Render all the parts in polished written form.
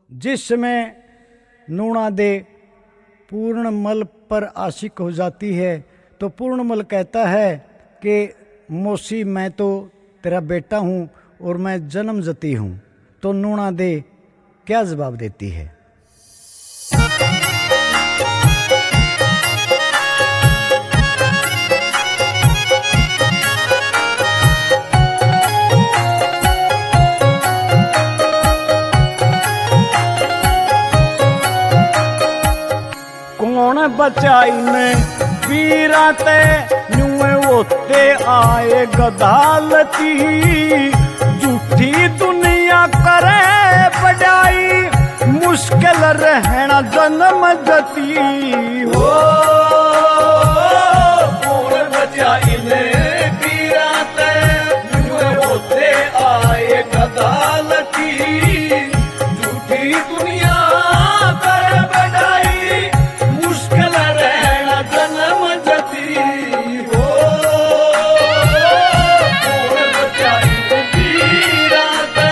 जिसमें नूणा दे पूर्णमल पर आशिक हो जाती है तो पूर्णमल कहता है कि मौसी मैं तो तेरा बेटा हूँ और मैं जन्म जती हूँ। तो नूणा दे क्या जवाब देती है? कौन बचाई ने वीराते नुए होते आए गदालती, झूठी दुनिया करे बड़ाई, मुश्किल रहना जन्म जती हो। कौन बचाई ने वीराते नुए होते आए गदालती, झूठी दुनिया करे बड़ाई, मुश्किल रहना जन्म जती हो। कौन बचाई ने वीराते।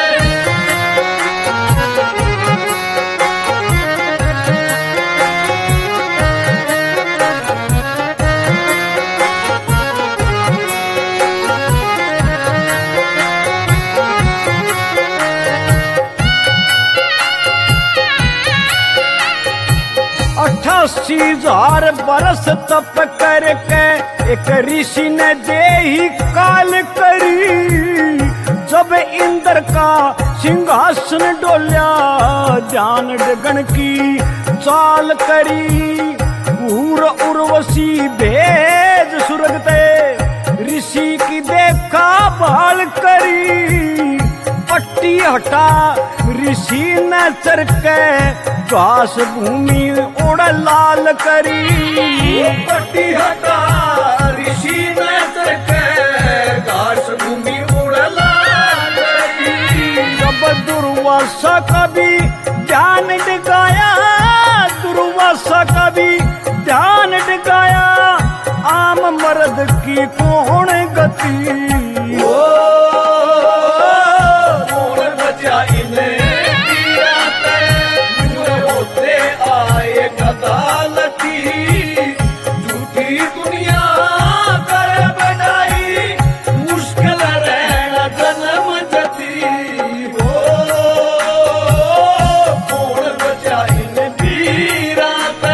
अठासी हजार बरस तप करके एक ऋषि ने दे ही काल करी, जब इंद्र का सिंहासन डोल्या ध्यान डगन की चाल करी। उर्वशी भेज सुरगते ऋषि की देखा भाल करी, पट्टी हटा ऋषि ने चरके घास भूमि उड़ लाल करी। पट्टी हटा ऋषि ने चरके घास भूमि उड़ लाल करी। जब दुर्वासा कभी ध्यान डगाया, दुर्वासा कभी ध्यान डगाया, आम मर्द की कौन गति। कौन बचाई ने वीराते नुए होते आए गदालती, झूठी दुनिया करे बड़ाई, मुश्किल रहना जन्म जती हो। कौन बचाई ने वीराते।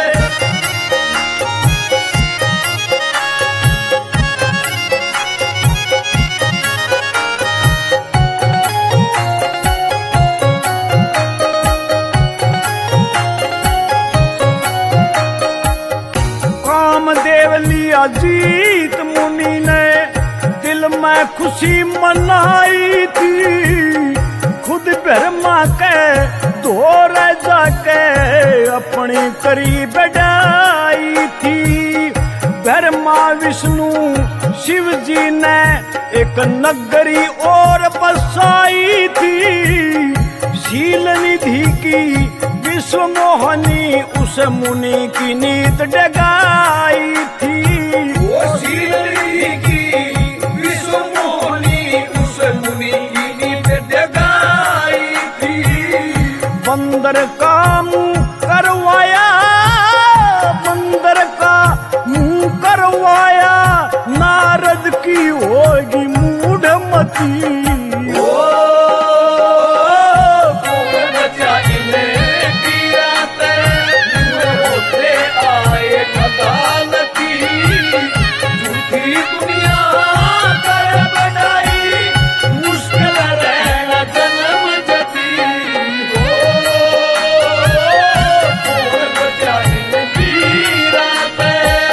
कामदेव लिया जीत मुनि ने दिल में खुशी मनाई थी, खुद ब्रह्मा के दौर जाके अपनी करी बढ़ाई थी। ब्रह्मा विष्णु शिव जी ने एक नगरी और बसाई थी, शील निधि की विश्व मोहनी उस मुनि की नीत डगाई थी। वो शील निधि की विश्व मोहनी उस मुनि की नीत डगाई थी। बंदर का मुंह करवाया, बंदर का मुंह करवाया, नारद की होगी मूढ़मती। कौन बचाई ने वीराते नुए होते आए गदालती, झूठी दुनिया करे बड़ाई, मुश्किल रहना जन्म जती हो। कौन बचाई ने वीराते।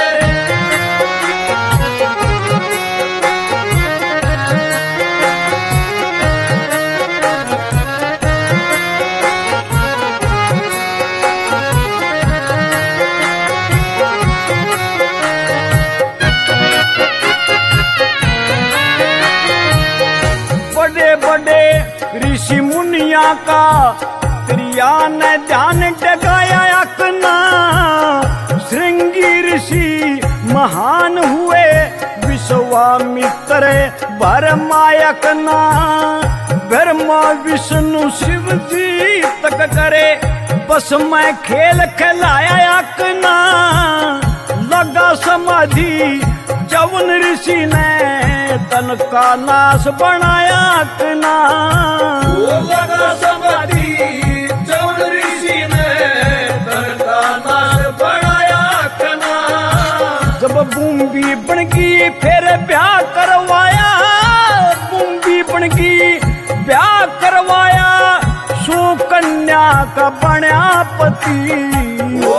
बड़े बड़े ऋषि मुनिया का क्रिया ने ध्यान डगाया अपना, श्रृंगी ऋषि महान हुए विश्वामित्र ब्रह्मायक ना। ब्रह्मा विष्णु शिव जी दीपक करे बस मैं खेल खिलाया अकना लगा समाधि जवन ऋषि ने तन का नाश बनाया अकना वो लगा समाधि जवन ऋषि ने तन का नाश बनाया अकना जब बूंदी बन गई फिर ब्याह करवाया बूंदी बन गई ब्याह करवाया सुकन्या का बन्या पति ओ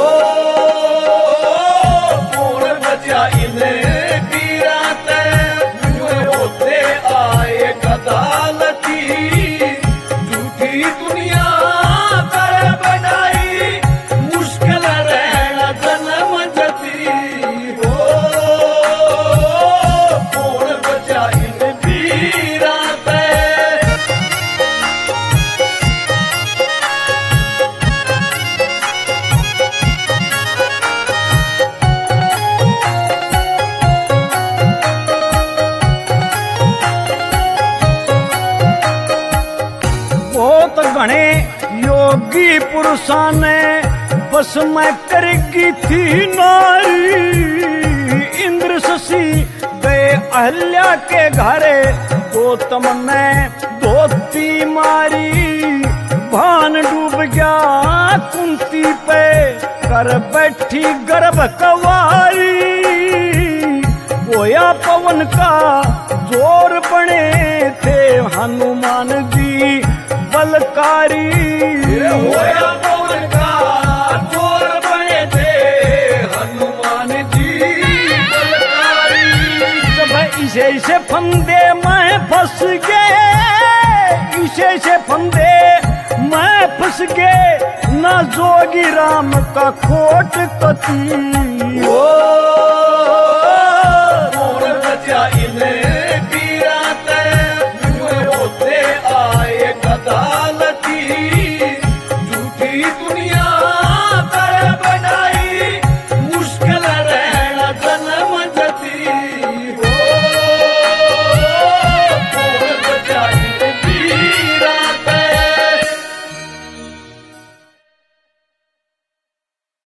पूर्ण बचा इन्हें वीरा ते होते आए अदालती झूठी दुनिया कर बनाई मुश्किल रहना जन्म जती हो पूर्ण बचा इन्हें वीरा ते बहुत घने योगी पुरुषा ने बस मैं करगी थी नारी इंद्र शशि गए अहल्या के घरे गौतम ने धोती मारी भान डूब गया कुंती पे कर बैठी गर्भ कवारी गोया पवन का जोर बने थे हनुमान जी बलकारी होया पवन का चोर बने थे हनुमान जी बलकारी जब इसे फंदे मैं फंस गए इसे फंदे मैं फंस गए न जोगी राम का खोट कती ओ पूर्ण बचा इन्हें वीरा ते होते आए अदालती झूठी दुनिया